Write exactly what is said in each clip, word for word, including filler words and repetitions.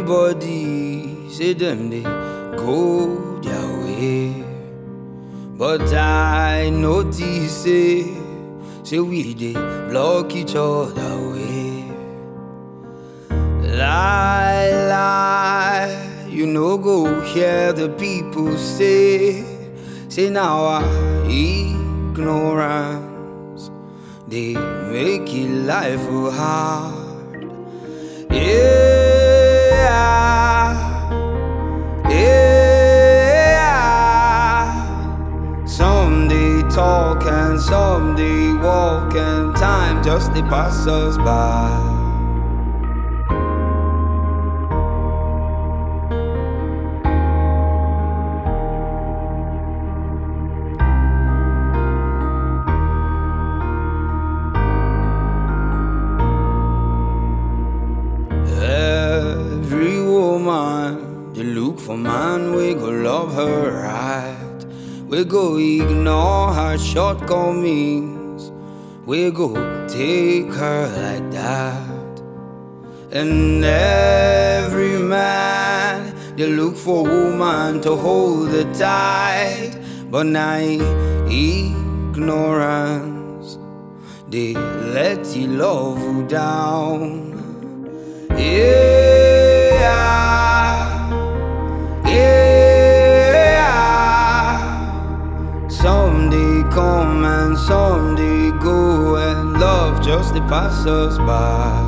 Everybody say them they go their way, but I notice say, say we they block each other way. Lie, lie, you no go hear the people say, say now our ignorance they make it life hard. Yeah, yeah. Some they talk and some they walk, and time just they pass us by. Every woman, they look for man, we go love her right. We go ignore her shortcomings, we go take her like that. And every man, they look for woman to hold it tight, but now ignorance, they let the love you down. Yeah, yeah. Some they come and some they go, and love just they pass us by.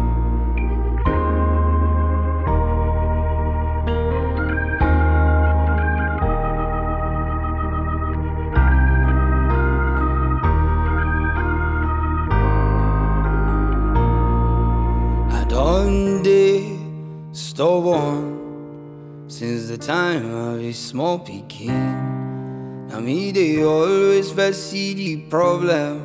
Done day stubborn since the time of a small picking. Now me they always first see the problem.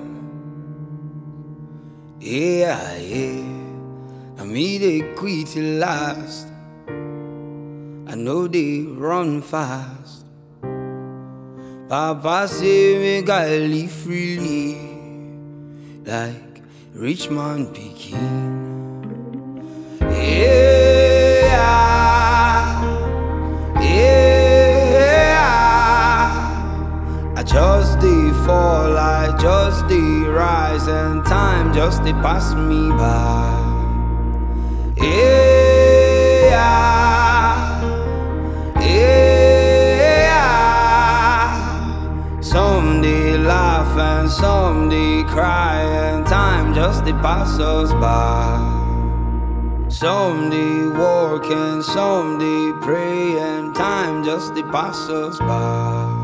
Yeah, yeah. Now me they quit it last. I know they run fast. Papa say me gotta live freely, like rich man picking. Yeah, yeah. I just dey fall, I just dey rise, and time just dey pass me by. Yeah, yeah. Some dey laugh and some dey cry, and time just dey pass us by. Some they work and some they pray, and time just they pass us by.